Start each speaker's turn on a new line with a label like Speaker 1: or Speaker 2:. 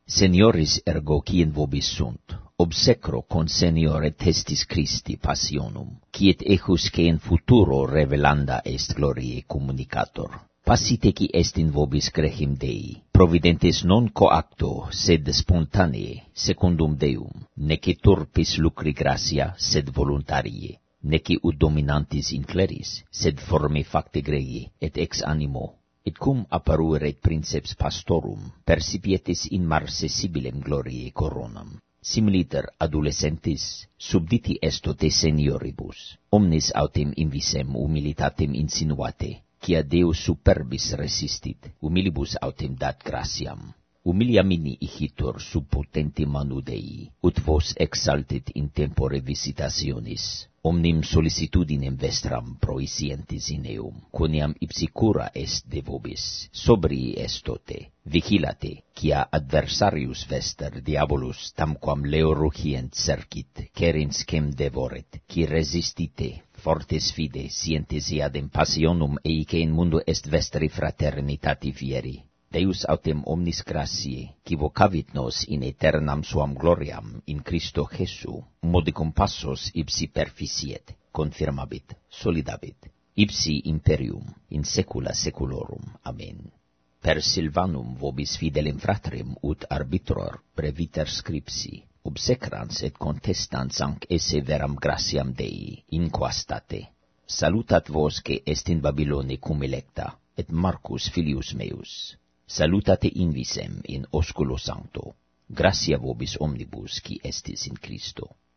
Speaker 1: Senioris ergo quien vobis sunt, obsecro con seniore testis Christi passionum, quiet ejus que in futuro revelanda est gloriae communicator. Passite qui est in vobis grehim Dei, providentes non coacto, sed spontanee, secundum Deum, nece turpis lucri gratia, sed voluntarie, neci ut dominantis in cleris, sed forme facte grei, et ex animo, et cum apparueret princeps pastorum, percipietis in marcessibilem gloriae coronam. Similiter adolescentis, subditi esto de senioribus, omnes autem invisem humilitatem insinuate, quia Deus superbis resistit, humilibus autem dat gratiam. Humiliamini igitur sub potente manu Dei, ut vos exaltit in tempore visitationis, omnim sollicitudinem vestram proisientis in eum, quoniam ipsi cura est de vobis, sobrii estote, vigilate, quia adversarius vester diabolus tamquam leo rucient cercit, querens quem devoret, qui resistite, fortes fide, sientes iadem passionum eice in mundo est vestri fraternitati fieri. Deus autem omnis gratiae, qui vocavit nos in aeternam suam gloriam in Christo Jesu, modicum passos ipsi perficiet, confirmabit, solidabit, ipsi imperium in saecula saeculorum. Amen. Per Silvanum vobis fidelem fratrem ut arbitror breviter scripsi, obsecrans et contestans anc esse veram gratiam Dei, in qua state. Salutat vos que est in Babylone cum electa, et Marcus filius meus. Salutate invisem in osculo sancto. Gratia vobis omnibus qui estis in Christo.